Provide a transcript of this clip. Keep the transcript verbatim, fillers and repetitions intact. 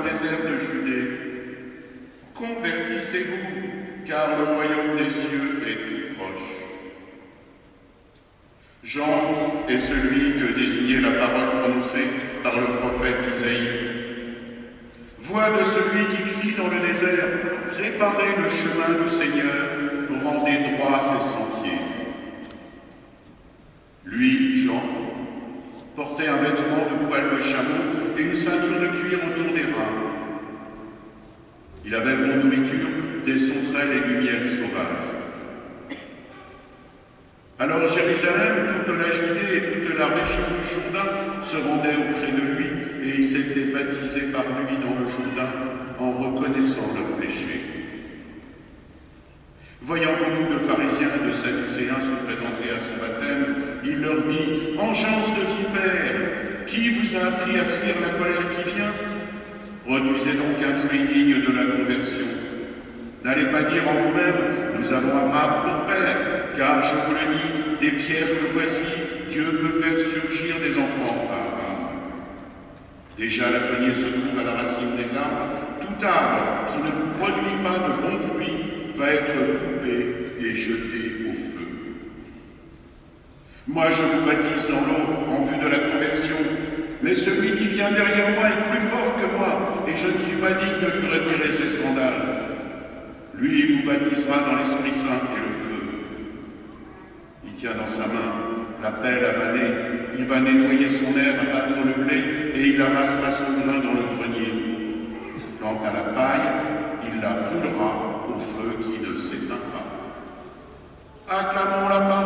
désert de Judée. Convertissez-vous, car le royaume des cieux est tout proche. Jean est celui que désignait la parole prononcée par le prophète Isaïe. Voix de celui qui crie dans le désert, préparez le chemin du Seigneur, rendez droit ses sentiers. Lui, Jean, portait un vêtement de poil de chameau et une ceinture de cuir autour des reins. Il avait pour nourriture des sauterelles et du miel sauvage. Alors Jérusalem, toute la Judée et toute la région du Jourdain se rendaient auprès de lui et ils étaient baptisés par lui dans le Jourdain en reconnaissant leurs péchés. Voyant beaucoup de pharisiens et de sadducéens se présenter à son baptême, il leur dit « Engeance de vipères, qui vous a appris à fuir la colère qui vient? Produisez donc un fruit digne de la conversion. N'allez pas dire en vous-même, nous avons Abraham pour père, car je vous le dis, des pierres que voici, Dieu peut faire surgir des enfants à Abraham. Déjà la poignée se trouve à la racine des arbres, tout arbre qui ne produit pas de bons fruits va être coupé et jeté au feu. Moi je vous baptise dans l'eau en vue de la conversion, mais celui qui vient derrière moi est plus fort que moi, et je ne suis pas digne de lui retirer ses sandales. Lui vous baptisera dans l'Esprit Saint et le feu. Il tient dans sa main la pelle à vanner, il va nettoyer son aire, abattre le blé, et il amassera son grain dans le grenier. Quant à la paille, il la brûlera au feu qui ne s'éteint pas. Acclamons la parole